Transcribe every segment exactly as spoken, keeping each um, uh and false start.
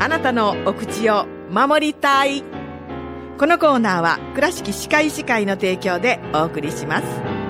あなたのお口を守りたい。このコーナーは倉敷歯科医師会の提供でお送りします。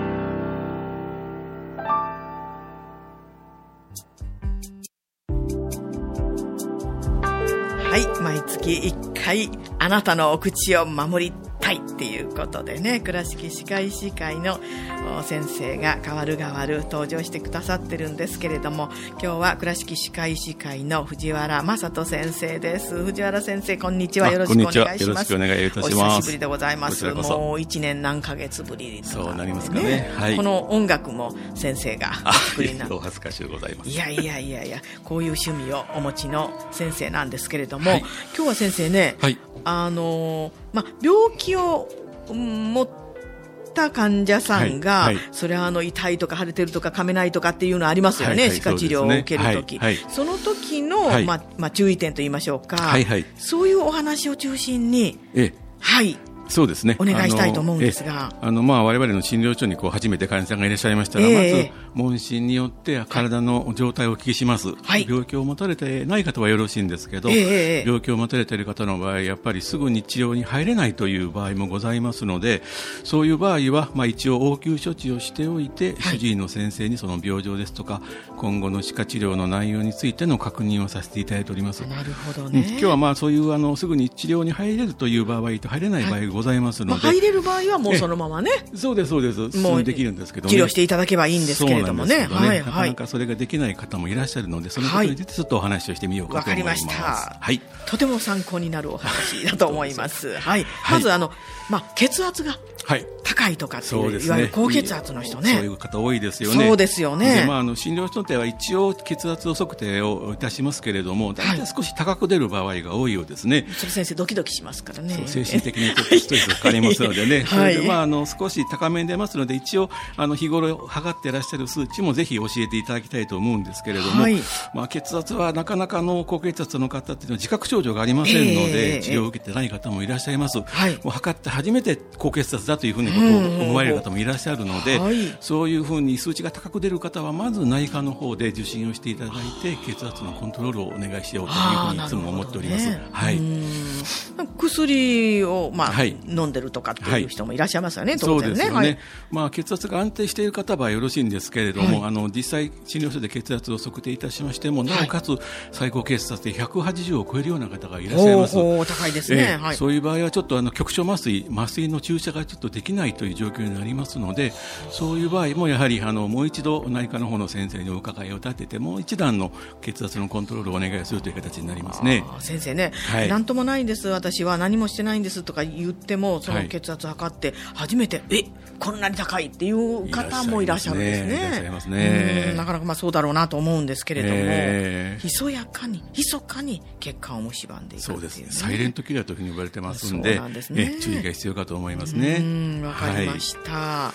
はい、毎月いっかいあなたのお口を守りたいっていうことでね、倉敷歯科医師会の先生が代わる代わる登場してくださってるんですけれども、今日は倉敷歯科医師会の藤原正人先生です。藤原先生、こんにちは。よろしくお願いします。 よろしくお願いいたします。 お久しぶりでございます。もういちねん何ヶ月ぶりとか、ね、 そうなりますかね、はい、 この音楽も先生がお作りになって、 お恥ずかしいございます。 いやいやいやいや、こういう趣味をお持ちの先生なんですけれども、はい、今日は先生ね、はい、あのまあ、病気を持った患者さんが、はいはい、それはあの痛いとか腫れてるとか噛めないとかっていうのありますよね、はいはい、歯科治療を受けるとき、はいはい、その時の、はい、まあまあ、注意点といいましょうか、はいはい、そういうお話を中心に、ええ、はいそうですね、 お願いしたいと思うんですが、 あの、まあ、我々の診療所にこう初めて患者さんがいらっしゃいましたら、えー、まず問診によって体の状態をお聞きします、はい、病気を持たれてない方はよろしいんですけど、えー、病気を持たれている方の場合やっぱりすぐに治療に入れないという場合もございますので、そういう場合は、まあ、一応応急処置をしておいて、はい、主治医の先生にその病状ですとか今後の歯科治療の内容についての確認をさせていただいております。 なるほどね、 うん、今日はまあそういうあのすぐに治療に入れるという場合と入れない場合がございますので、 はい、まあ、入れる場合はもうそのままね、 そうですそうです、進んできるんですけどね、 治療していただけばいいんですけれども ね, ね、はいはい、 なかなかそれができない方もいらっしゃるので、そのことについてちょっとお話をしてみようかと思います。わかりました、はい、 とても参考になるお話だと思います。はい、まずあの、まあ、血圧が高いとかっていう、はい、いわゆる高血圧の人ね、 そういう方多いですよね。 そうですよね。 で、まあ、あの診療所では一応血圧を測定をいたしますけれども、大体少し高く出る場合が多いようですね。はい、 それ先生ドキドキしますからね。 精神的にちょっとストレスがかかりますのでね、はい、それで、まあ、あの少し高めに出ますので、一応あの日頃測っていらっしゃる数値もぜひ教えていただきたいと思うんですけれども、はい、まあ、血圧はなかなかの高血圧の方っていうのは自覚症状がありませんので、えー、治療を受けてない方もいらっしゃいます。はい、もう測って初めて高血圧だというふうに思われる方もいらっしゃるので、はい、そういうふうに数値が高く出る方はまず内科の方で受診をしていただいて血圧のコントロールをお願いしようというふうにいつも思っております。ね、はい、 薬を、まあはい、飲んでるとかっていう人もいらっしゃいますよね、はい、当然ね。 そうですよね。 はい、 まあ、血圧が安定している方はよろしいんですけれども、はい、あの実際診療所で血圧を測定いたしましても、なおかつ最高血圧でひゃくはちじゅうを超えるような方がいらっしゃいます。 おー、高いですね。 えーはい、そういう場合はちょっとあの局所麻酔麻酔の注射がちょっとできないという状況になりますので、そういう場合もやはりあのもう一度内科の方の先生にお伺いを立てて、もう一段の血圧のコントロールをお願いするという形になりますね。 先生ね、はい、なんともないんです、私は何もしてないんですとか言っても、その血圧測って初めて、はい、えこんなに高いっていう方もいらっしゃるんですね。 いらっしゃいますね。 うん、なかなかまあそうだろうなと思うんですけれども、 えー、 ひそやかに密かに血管を蝕んでいくっていう、ね、 そうですね、サイレントキラーというふうに呼ばれてますので、 そうなんですね、 え注意が必要かと思いますね。 うん、わかりました。はい、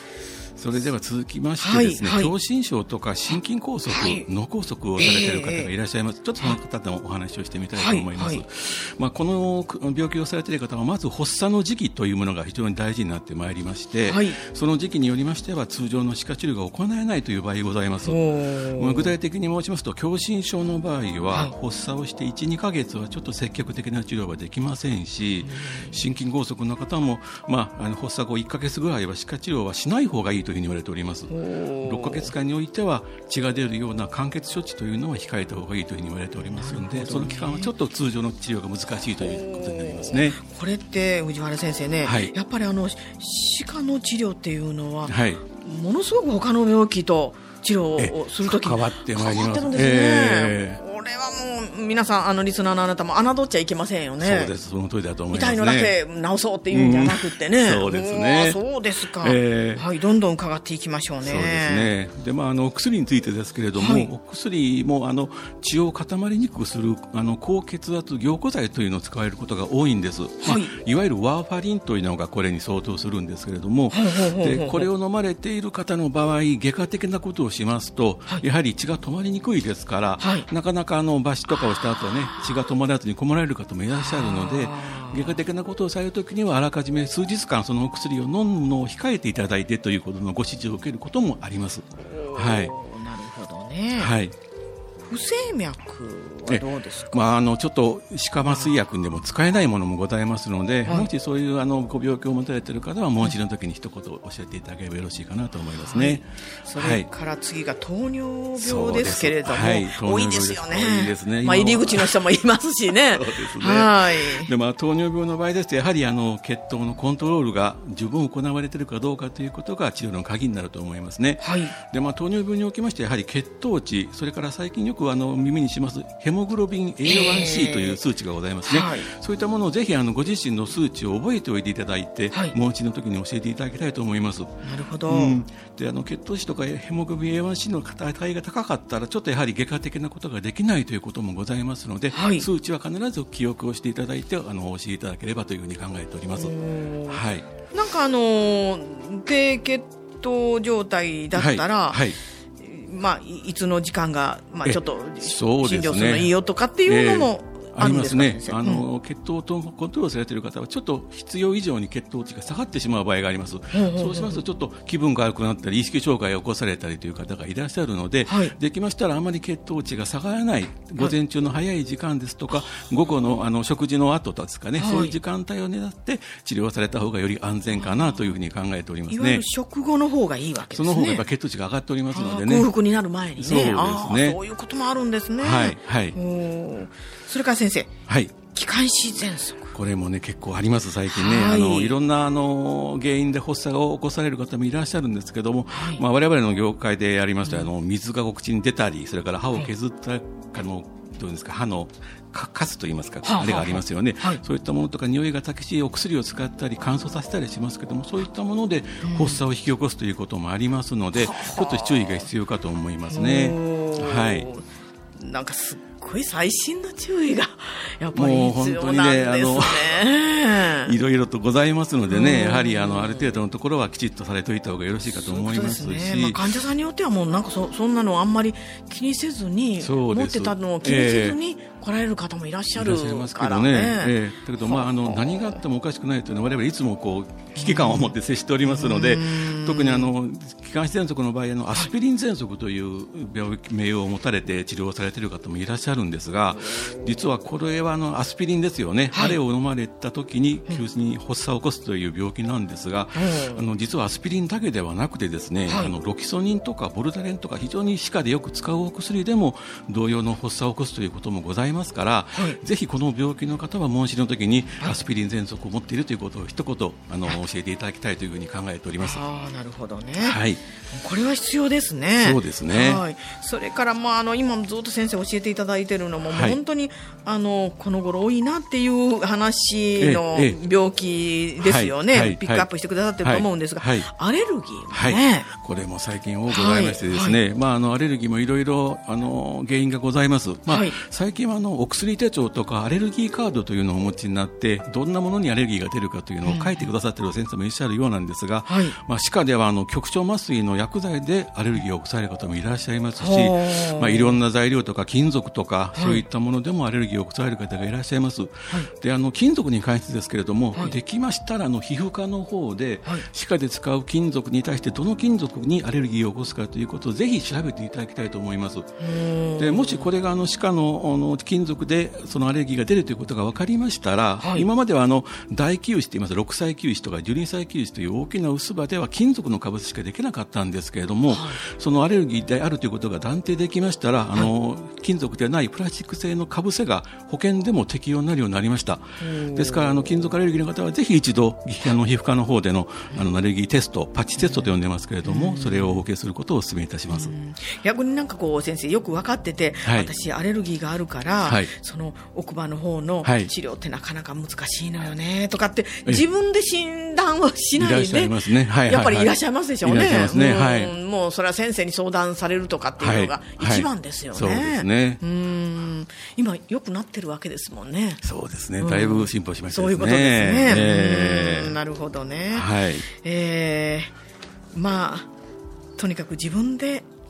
それでは続きましてですね、 はいはい、 狭心症とか心筋梗塞、はい、脳梗塞をされている方がいらっしゃいます。えー、ちょっとその方のお話をしてみたいと思います。はいはい、まあ、この病気をされている方はまず発作の時期というものが非常に大事になってまいりまして、はい、その時期によりましては通常の歯科治療が行えないという場合がございます。まあ、具体的に申しますと、狭心症の場合は発作をしていち、にかげつはちょっと積極的な治療はできませんし、心筋梗塞の方も、まあ、あの発作後いっかげつぐらいは歯科治療はしない方がいいというふうに言われております。ろっかげつかんにおいては血が出るような間欠処置というのは控えた方がいいというふうに言われておりますので、ね、その期間はちょっと通常の治療が難しいということになりますね。 これって藤原先生ね、はい、やっぱりあの歯科の治療っていうのは、はい、ものすごく他の病気と治療をするときに変わってまいります。 変わってるんですね。えーこれはもう皆さん、あのリスナーのあなたも侮っちゃいけませんよね。 そうです、その通りだと思いますね。 痛いのだけ治そうっていうんじゃなくてね、うん、 そうですね。 そうですか、 えーはい、どんどん伺っていきましょうね。 そうですね。で、まあ、あのお薬についてですけれども、はい、お薬もあの血を固まりにくくするあの高血圧凝固剤というのを使われることが多いんです。はい、まあ、いわゆるワーファリンというのがこれに相当するんですけれども、でこれを飲まれている方の場合、外科的なことをしますと、はい、やはり血が止まりにくいですから、はい、なかなかあの抜歯とかをした後はね、血が止まらずに困られる方もいらっしゃるので、外科的なことをされるときにはあらかじめ数日間そのお薬を飲むのを控えていただいてということのご指示を受けることもあります。はい、 なるほどね。 はい、 不整脈はどうですか？ まあ、あのちょっと歯科麻酔薬でも使えないものもございますので、もしそういうあのご病気を持たれている方はもう一度の時に一言教えていただければよろしいかなと思いますね。はい、 それから次が糖尿病ですけれども、 はい、 多いですよね。 多いですね。 まあ、入り口の人もいますしね。 そうですね。 はい。 で、まあ、糖尿病の場合ですとやはりあの血糖のコントロールが十分行われているかどうかということが治療の鍵になると思いますね。はい。で、まあ、糖尿病におきましてやはり血糖値、それから最近よくあの耳にしますヘモグロビン エーワンシー という数値がございますね。はい、そういったものをぜひあのご自身の数値を覚えておいていただいて、はい、もう一度の時に教えていただきたいと思います。 なるほど。 うん、であの血糖値とかヘモグロビン エーワンシー の値が高かったらちょっとやはり外科的なことができないということもございますので、はい、数値は必ず記憶をしていただいてあの教えていただければというふうに考えております。はい、 なんかあの低血糖状態だったら、はいはい、まあ、いつの時間が、まあ、ちょっと診療するのいいよとかっていうのも、えーありますね。あの、うん、血糖とコントロールされている方はちょっと必要以上に血糖値が下がってしまう場合があります。うんうんうん、そうしますとちょっと気分が悪くなったり意識障害を起こされたりという方がいらっしゃるので、はい、できましたらあまり血糖値が下がらない午前中の早い時間ですとか、はい、午後の、あの食事の後ですかね、はい、そういう時間帯を狙って治療された方がより安全かなというふうに考えておりますね。 いわゆる食後の方がいいわけですね。 その方がやっぱ血糖値が上がっておりますのでね。 空腹になる前にね。 そうですね。 そういうこともあるんですね。 はいはい。 それから先生。 はい。 気管支喘息、 これもね結構あります最近ね、はい、あのいろんなあの原因で発作を起こされる方もいらっしゃるんですけども、はい、まあ、我々の業界でやりますと、うん、あの水がお口に出たりそれから歯を削った、はい、あのどうですか歯のカスといいますか、はあはあ、あれがありますよね、はい、そういったものとか匂いが激しいお薬を使ったり乾燥させたりしますけども、そういったもので発作を引き起こすということもありますので、うん、ちょっと注意が必要かと思いますね。はい、 なんかすっごい細心の注意がやっぱり必要なんですね。もう本当にね、 いろいろとございますのでね、やはりあのある程度のところはきちっとされておいた方がよろしいかと思いますし、そうですね、まあ、 患者さんによってはもうなんか そ, そんなのあんまり気にせずに持ってたのを気にせずに来られる方もいらっしゃるからね。 えー、だけど、まあ、あの何があってもおかしくないというのは我々いつもこう危機感を持って接しておりますので、特にあの気管支喘息の場合あのアスピリン喘息という病名を持たれて治療されている方もいらっしゃるんですが、実はこれはあのアスピリンですよね、はい、あれを飲まれた時に急に発作を起こすという病気なんですが、あの実はアスピリンだけではなくてですね、はい、あのロキソニンとかボルタレンとか非常に歯科でよく使うお薬でも同様の発作を起こすということもございますから、はい、ぜひこの病気の方は問診の時にアスピリン喘息を持っているということを一言あの教えていただきたいというふうに考えております。 あー、なるほどね、 はい、 これは必要ですね。 そうですね、 はい、それから、まあ、あの今ずっと先生教えていただいているのも、はい、もう本当にあのこの頃多いなっていう話の病気ですよね、はいはい、ピックアップしてくださってると思うんですが、はいはい、アレルギーもね、はい、 これも最近多くございましてですね、はいはい、まあ、あのアレルギーもいろいろあの原因がございます、まあはい、最近はあのお薬手帳とかアレルギーカードというのをお持ちになってどんなものにアレルギーが出るかというのを書いてくださっている先生もいらっしゃるようなんですが、はい、まあ、歯科ではあの局所麻酔の薬剤でアレルギーを起こされる方もいらっしゃいますし、まあ、いろんな材料とか金属とか、はい、そういったものでもアレルギーを起こされる方がいらっしゃいます、はい、であの金属に関してですけれども、はい、できましたらあの皮膚科の方で、はい、歯科で使う金属に対してどの金属にアレルギーを起こすかということをぜひ調べていただきたいと思います。でもしこれがあの歯科 の, あの金属でそのアレルギーが出るということが分かりましたら、はい、今まではあの大臼歯といいますろくさい臼歯とかじゅうにさい臼歯という大きな薄歯では金属のかぶせしかできなかったんですけれども、はい、そのアレルギーであるということが断定できましたら、はい、あの金属ではないプラスチック製のかぶせが保険でも適用になるようになりました。ですからあの金属アレルギーの方はぜひ一度あの皮膚科の方で の, あのアレルギーテストパッチテストと呼んでますけれども、それをお受けすることをお勧めいたします。 逆になんかこう先生よく分かってて、はい、私アレルギーがあるから、はい、その奥歯の方の治療ってなかなか難しいのよねとかって自分で診断をしないで、 ね、 やっぱりいらっしゃいますでしょうね。 いらっしゃいますね、はい、 うん、もうそれは先生に相談されるとかっていうのが一番ですよね、 はいはい、そうですね。 うん、今良くなってるわけですもんね。 そうですね、だいぶ進歩しましたですね、 そういうことですね、 えー、 うん、なるほどね、 はい、 えー、まあとにかく自分で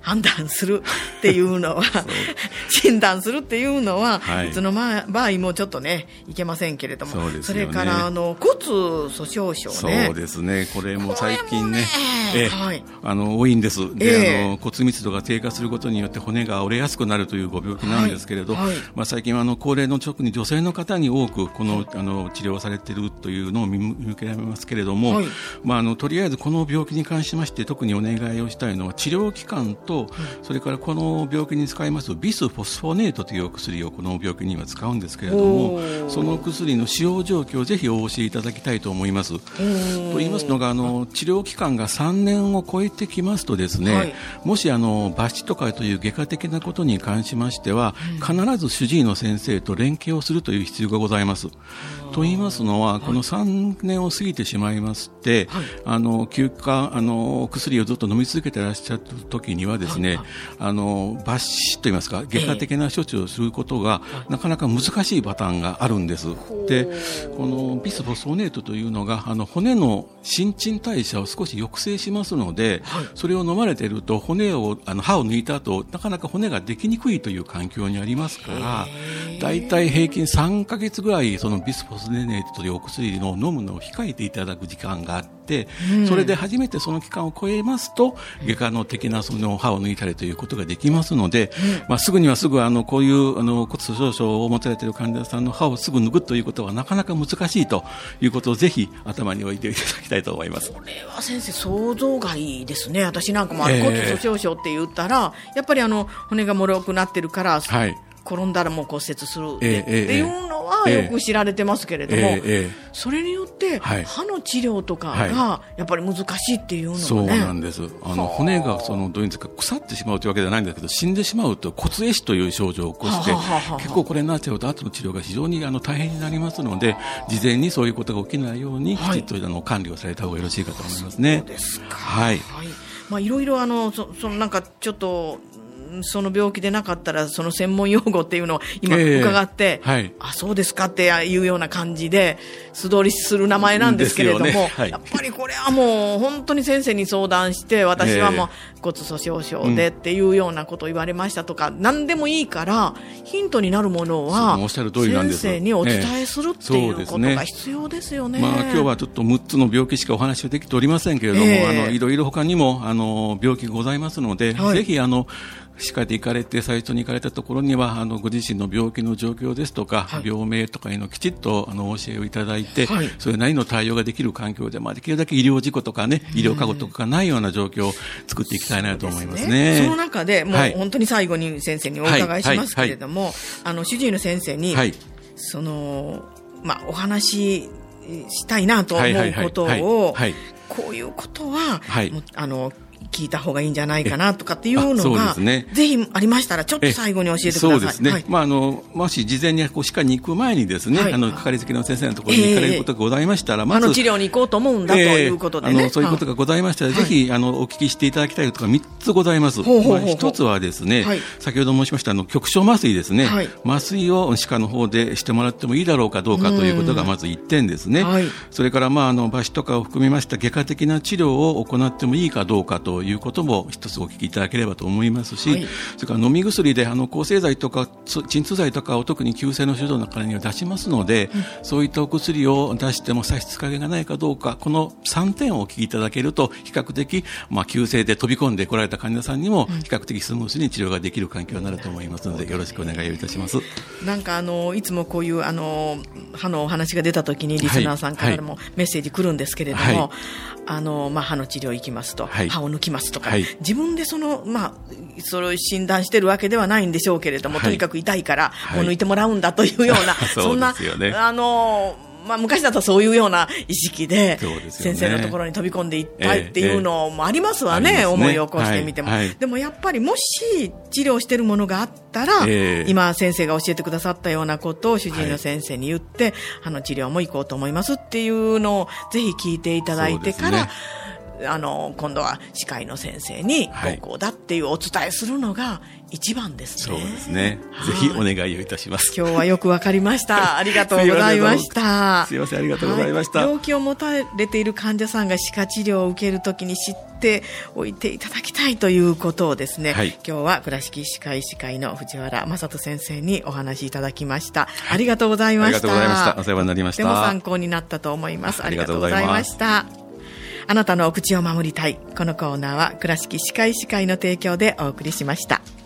判断するっていうのは診断するっていうのは、はい、いつの場合もちょっとねいけませんけれども、 そ, うですよね、それからあの骨粗しょう症ね、 そうですね、これも最近 ね, ねえ、はい、あの多いんです。で、えー、あの骨密度が低下することによって骨が折れやすくなるというご病気なんですけれど、はいはい、まあ、最近はあの高齢の特に女性の方に多くこの、あの治療をされているというのを見受けられますけれども、はい、まあ、あのとりあえずこの病気に関しまして特にお願いをしたいのは治療期間と、うん、それからこの病気に使いますビスフォスフォネートというお薬をこの病気には使うんですけれども、その薬の使用状況をぜひお教えいただきたいと思います。と言いますのが、あの治療期間がさんねんを超えてきますとですね、はい、もしあの抜歯とかという外科的なことに関しましては、うん、必ず主治医の先生と連携をするという必要がございます。と言いますのは、このさんねんを過ぎてしまいますって、はい、あの休暇あの薬をずっと飲み続けていらっしゃる時にはですね、はいはい、あの抜歯といいますか外科的な処置をすることが、えー、なかなか難しいパターンがあるんです。で、このビスフォスフォネートというのがあの骨の新陳代謝を少し抑制しますので、はい、それを飲まれていると骨をあの歯を抜いた後なかなか骨ができにくいという環境にありますから、だいたい平均さんかげつぐらいそのビスフォスフォネートというお薬を飲むのを控えていただく時間があって、うん、それで初めてその期間を超えますと外科の的なその歯を抜いたりということができますので、うん、まあ、すぐにはすぐあのこういうあの骨粗しょう症を持たれている患者さんの歯をすぐ抜くということはなかなか難しいということをぜひ頭に置いていただきたいと思います。 これは先生想像外ですね。私なんかもあの骨粗しょう症って言ったら、えー、やっぱりあの骨が脆くなってるから、はい、転んだらもう骨折するっていうのはよく知られてますけれども、それによって歯の治療とかがやっぱり難しいっていうのはね、 そうなんです。あの骨がそのどういうんですか腐ってしまうというわけではないんだけど、死んでしまうと骨壊死という症状を起こして、結構これになっちゃうと後の治療が非常にあの大変になりますので、事前にそういうことが起きないようにきちっとあの管理をされた方がよろしいかと思いますね。 そうですか。 はい。 はい、まあいろいろあのそそのなんかちょっとその病気でなかったらその専門用語っていうのを今伺って、えーはい、あ、そうですかっていうような感じで素通りする名前なんですけれども、ね、はい、やっぱりこれはもう本当に先生に相談して、私はもう骨粗しょう症でっていうようなことを言われましたとか、うん、何でもいいからヒントになるものは先生にお伝えするっていうことが必要ですよね。 えー、まあ、今日はちょっとむっつの病気しかお話はできておりませんけれども、えー、あのいろいろ他にもあの病気がございますので、はい、ぜひあの歯科で行かれて最初に行かれたところにはあのご自身の病気の状況ですとか、はい、病名とかいうのをきちっとあの教えをいただいて、はい、それなりの対応ができる環境で、まあ、できるだけ医療事故とかね、医療過誤とかがないような状況を作っていきたいなと思いますね。 そ, ねその中でもう本当に最後に先生にお伺いしますけれども、はいはいはい、あの主治医の先生に、はい、そのまあ、お話ししたいなと思うことを、こういうことは、はい、もうあの聞いた方がいいんじゃないかなとかっていうのが、ね、ぜひありましたらちょっと最後に教えてください。 そうですね、はい、まあ、あのもし事前にこう歯科に行く前にですね、はい、あのかかりつけの先生のところに行かれることがございましたら、えー、まずあの治療に行こうと思うんだということでね、 えー、あのそういうことがございましたら、はい、ぜひあのお聞きしていただきたいことがみっつございます。ほうほうほうほう。まあ、ひとつはですね、はい、先ほど申しましたあの局所麻酔ですね、はい、麻酔を歯科の方でしてもらってもいいだろうかどうかということがまずいってんですね。はい、それから、まあ、あの抜歯とかを含めました外科的な治療を行ってもいいかどうかということも一つお聞きいただければと思いますし、はい、それから飲み薬であの抗生剤とか鎮痛剤とかを特に急性の手術の中には出しますので、うん、そういったお薬を出しても差し支えがないかどうか、このさんてんをお聞きいただけると比較的、まあ、急性で飛び込んで来られた患者さんにも比較的スムーズに治療ができる環境になると思いますので、よろしくお願いいたします。 なんかあのいつもこういうあの歯のお話が出た時にリスナーさんからもメッセージ来るんですけれども、はいはい、あのまあ、歯の治療行きますと、はい、歯を抜きますとか、はい、自分でその、まあ、それを診断してるわけではないんでしょうけれども、はい、とにかく痛いからもう抜いてもらうんだというような、はい、そんな、ね、あのまあ、昔だとそういうような意識で先生のところに飛び込んでいったいっていうのもありますわね、えーえー、思い起こしてみても、はいはい、でもやっぱりもし治療してるものがあったら、えー、今先生が教えてくださったようなことを主治医の先生に言って、はい、歯の治療も行こうと思いますっていうのをぜひ聞いていただいてから、 あの今度は歯科医の先生にこうこうだっていうお伝えするのが一番ですね。 そうですね。ぜひお願いをいたします。 今日はよくわかりました。ありがとうございました。 すいません、ありがとうございました。 はい、病気を持たれている患者さんが歯科治療を受けるときに知っておいていただきたいということをですね、はい、今日は倉敷歯科医師会の藤原正人先生にお話しいただきました。はい、ありがとうございました。ありがとうございました。 お世話になりました。 とても参考になったと思います。ありがとうございました。あなたのお口を守りたい。このコーナーは倉敷歯科医師会の提供でお送りしました。